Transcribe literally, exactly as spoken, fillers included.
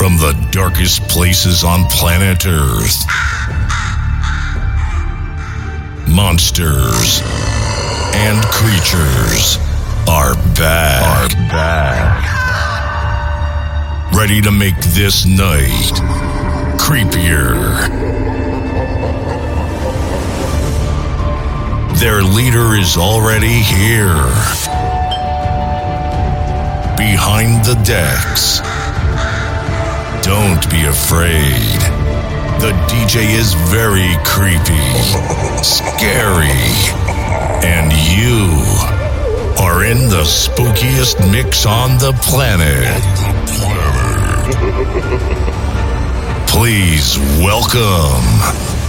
From the darkest places on planet Earth, monsters and creatures are back. Are back. Ready to make this night creepier. Their leader is already here. Behind the decks. Don't be afraid. The D J is very creepy, scary, and you are in the spookiest mix on the planet. Please welcome